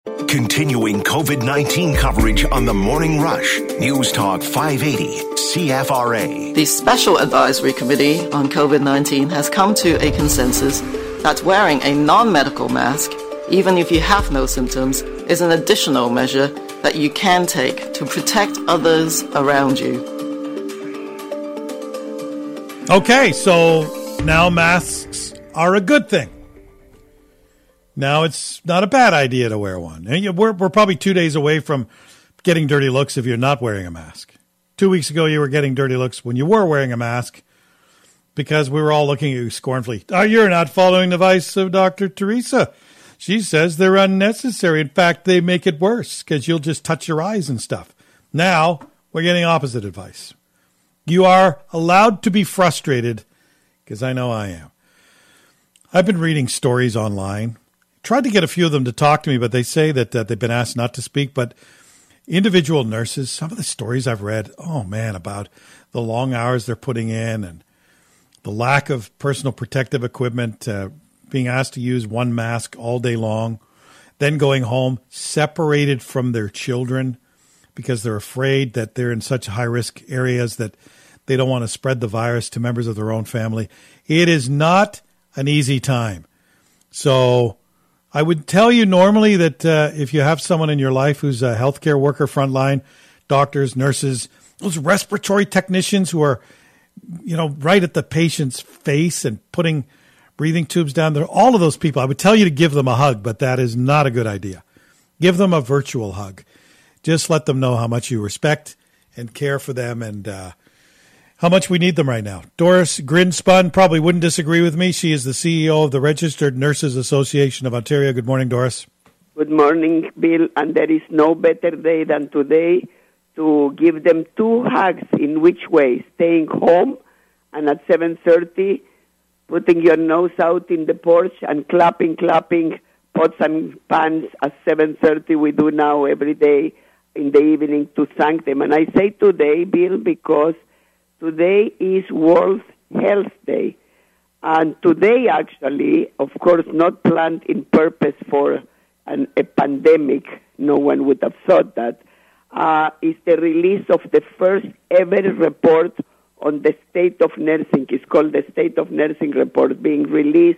Continuing COVID-19 coverage on the Morning Rush. News Talk 580 CFRA. The Special Advisory Committee on COVID-19 has come to a consensus that wearing a non-medical mask, even if you have no symptoms, is an additional measure that you can take to protect others around you. Okay, so now masks are a good thing. Now it's not a bad idea to wear one. We're probably 2 days away from getting dirty looks if you're not wearing a mask. 2 weeks ago, you were getting dirty looks when you were wearing a mask because we were all looking at you scornfully. Oh, you're not following the advice of Dr. Teresa. She says they're unnecessary. In fact, they make it worse because you'll just touch your eyes and stuff. Now we're getting opposite advice. You are allowed to be frustrated because I know I am. I've been reading stories online. Tried to get a few of them to talk to me, but they say that they've been asked not to speak. But individual nurses, some of the stories I've read, oh man, about the long hours they're putting in and the lack of personal protective equipment, being asked to use one mask all day long, then going home separated from their children because they're afraid that they're in such high-risk areas that they don't want to spread the virus to members of their own family. It is not an easy time. So I would tell you normally that if you have someone in your life who's a healthcare worker, frontline, doctors, nurses, those respiratory technicians who are, right at the patient's face and putting breathing tubes down there, all of those people, I would tell you to give them a hug, but that is not a good idea. Give them a virtual hug. Just let them know how much you respect and care for them and how much we need them right now. Doris Grinspun probably wouldn't disagree with me. She is the CEO of the Registered Nurses Association of Ontario. Good morning, Doris. Good morning, Bill. And there is no better day than today to give them two hugs. In which way? Staying home and at 7:30, putting your nose out in the porch and clapping pots and pans at 7:30. We do now every day in the evening to thank them. And I say today, Bill, because today is World Health Day. And today, actually, of course, not planned in purpose for a pandemic, no one would have thought that, is the release of the first ever report on the state of nursing. It's called the State of Nursing Report, being released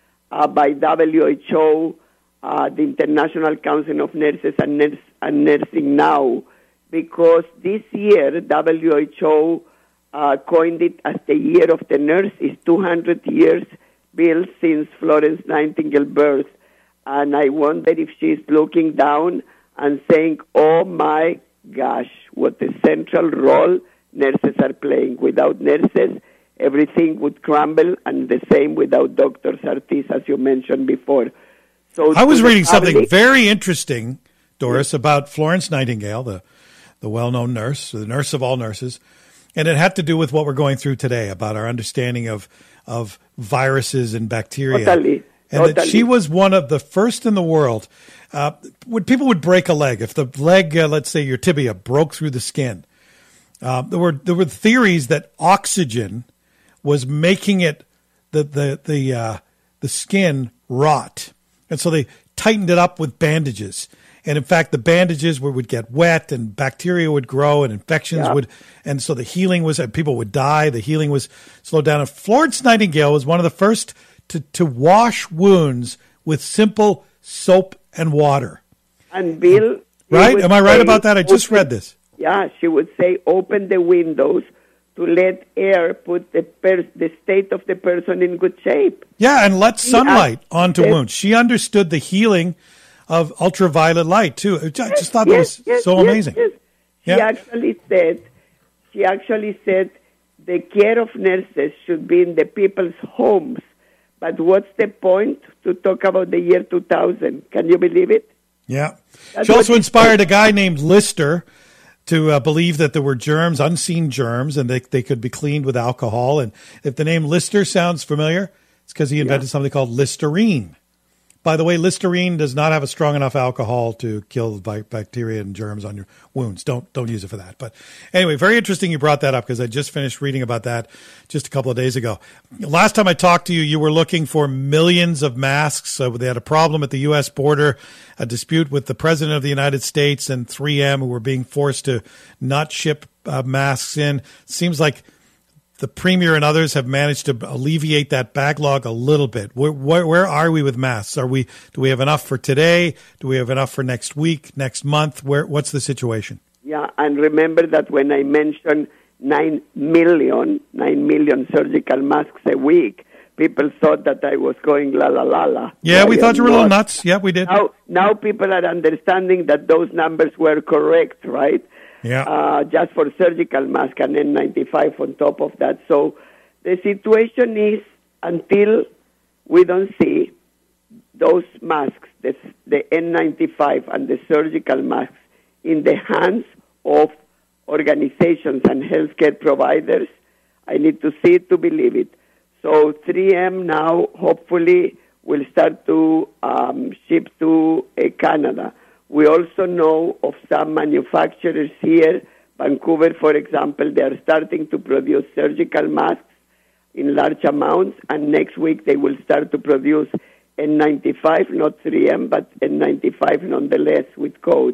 by WHO, the International Council of Nurses and Nursing Now, because this year WHO coined it as the Year of the Nurse. Is 200 years, Bill, since Florence Nightingale birth. And I wonder if she's looking down and saying, oh my gosh, what a central role nurses are playing. Without nurses, everything would crumble, and the same without doctors, artists, as you mentioned before. So I was reading something very interesting, Doris, about Florence Nightingale, the well-known nurse, the nurse of all nurses. And it had to do with what we're going through today about our understanding of viruses and bacteria. Totally. That she was one of the first in the world. When people would break a leg, if the leg, let's say your tibia, broke through the skin, there were theories that oxygen was making it the skin rot, and so they tightened it up with bandages. And in fact, the bandages would get wet and bacteria would grow and infections would, and so the healing was, people would die. The healing was slowed down. And Florence Nightingale was one of the first to wash wounds with simple soap and water. And Bill, right? Am I right about that? I just read this. Yeah, she would say, open the windows to let air put the state of the person in good shape. Yeah, and let sunlight onto wounds. She understood the healing of ultraviolet light too. I just thought that was so amazing. Yes. She actually said the care of nurses should be in the people's homes. But what's the point to talk about the year 2000? Can you believe it? Yeah. She also inspired a guy named Lister to believe that there were germs, unseen germs, and they could be cleaned with alcohol. And if the name Lister sounds familiar, it's because he invented something called Listerine. By the way, Listerine does not have a strong enough alcohol to kill bacteria and germs on your wounds. Don't use it for that. But anyway, very interesting you brought that up because I just finished reading about that just a couple of days ago. Last time I talked to you, you were looking for millions of masks. So they had a problem at the U.S. border, a dispute with the President of the United States and 3M, who were being forced to not ship masks in. Seems like the Premier and others have managed to alleviate that backlog a little bit. Where are we with masks? Do we have enough for today? Do we have enough for next week, next month? What's the situation? Yeah, and remember that when I mentioned 9 million surgical masks a week, people thought that I was going la la la la. Yeah, we thought you were a little nuts. Yeah, we did. Now people are understanding that those numbers were correct, right? Yeah. Just for surgical mask and N95 on top of that. So the situation is, until we don't see those masks, the N95 and the surgical masks, in the hands of organizations and healthcare providers, I need to see it to believe it. So 3M now hopefully will start to ship to Canada. We also know of some manufacturers here, Vancouver, for example, they are starting to produce surgical masks in large amounts, and next week they will start to produce N95, not 3M, but N95 nonetheless at code.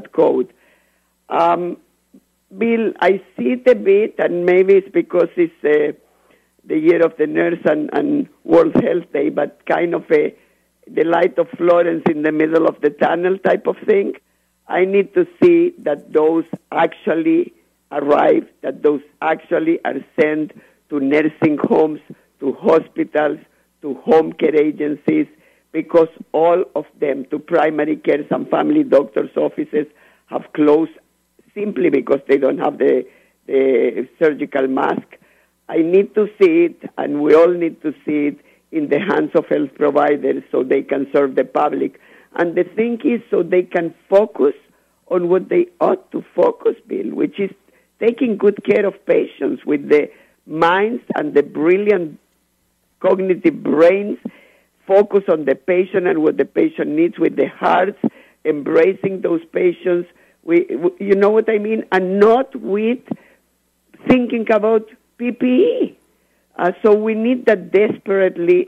Bill, I see it a bit, and maybe it's because it's the year of the nurse and World Health Day, but kind of the light of Florence in the middle of the tunnel type of thing. I need to see that those actually arrive, that those actually are sent to nursing homes, to hospitals, to home care agencies, because all of them, to primary care, some family doctors' offices, have closed simply because they don't have the surgical mask. I need to see it, and we all need to see it, in the hands of health providers so they can serve the public. And the thing is, so they can focus on what they ought to focus, Bill, which is taking good care of patients with the minds and the brilliant cognitive brains, focus on the patient and what the patient needs with the hearts, embracing those patients, you know what I mean, and not with thinking about PPE. So we need that desperately,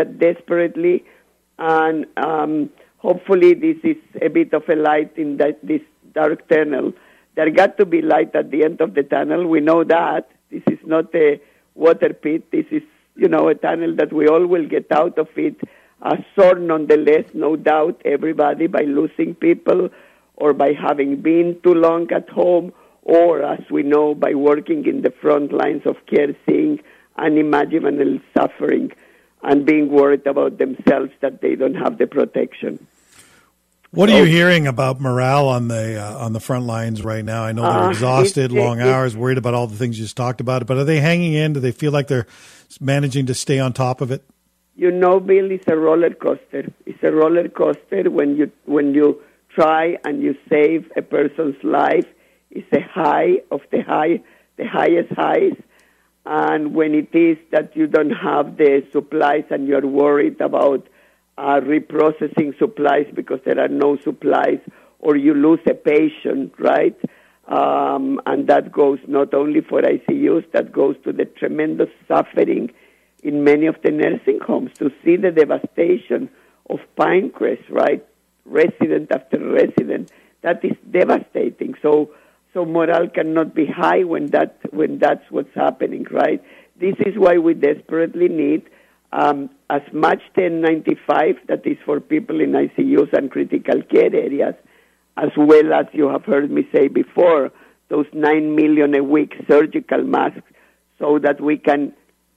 and hopefully this is a bit of a light in this dark tunnel. There got to be light at the end of the tunnel. We know that. This is not a water pit. This is, a tunnel that we all will get out of it. Sore nonetheless, no doubt, everybody, by losing people or by having been too long at home, or, as we know, by working in the front lines of care, seeing unimaginable suffering and being worried about themselves that they don't have the protection. What are you hearing about morale on the front lines right now? I know they're exhausted, long hours, worried about all the things you just talked about, but are they hanging in? Do they feel like they're managing to stay on top of it? Bill, it's a roller coaster. It's a roller coaster when you try and you save a person's life. It's a high of the highest highs. And when it is that you don't have the supplies and you're worried about reprocessing supplies because there are no supplies, or you lose a patient, right? And that goes not only for ICUs, that goes to the tremendous suffering in many of the nursing homes, to see the devastation of Pinecrest, right? Resident after resident. That is devastating. So morale cannot be high when that's what's happening, right? This is why we desperately need as much N95, that is for people in ICUs and critical care areas, as well as you have heard me say before, those 9 million a week surgical masks, so that we can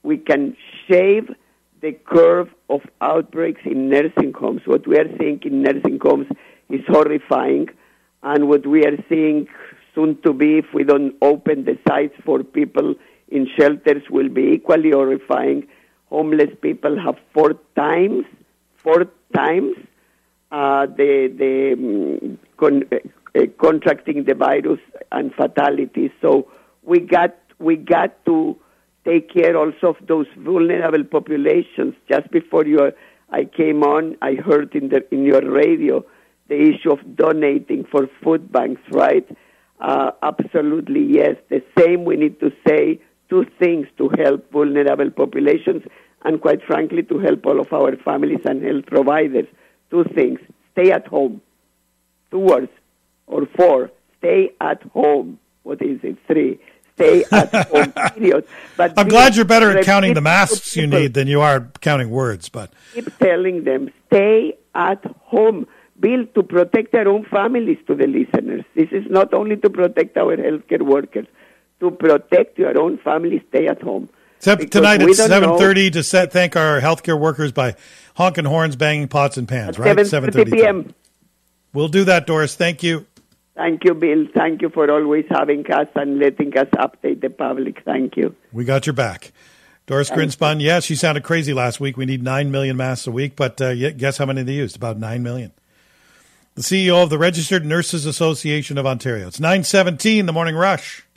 shave the curve of outbreaks in nursing homes. What we are seeing in nursing homes is horrifying, and what we are seeing soon to be, if we don't open the sites for people in shelters, will be equally horrifying. Homeless people have four times contracting the virus and fatalities. So we got to take care also of those vulnerable populations. Just before you I came on, I heard in your radio the issue of donating for food banks, right? Absolutely, yes. The same, we need to say two things to help vulnerable populations and, quite frankly, to help all of our families and health providers. Two things. Stay at home. 2 words. Or 4. Stay at home. What is it? 3. Stay at home, period. But I'm glad you're better at counting the masks you need than you are counting words. But keep telling them, stay at home. Bill, to protect our own families, to the listeners. This is not only to protect our healthcare workers. To protect your own family, stay at home. Tonight at 7:30 to thank our healthcare workers by honking horns, banging pots and pans, right? 7:30 p.m. We'll do that, Doris. Thank you. Thank you, Bill. Thank you for always having us and letting us update the public. Thank you. We got your back. Doris Grinspun, yeah, she sounded crazy last week. We need 9 million masks a week, but guess how many they used? About 9 million. The CEO of the Registered Nurses Association of Ontario. It's 9:17, The Morning Rush.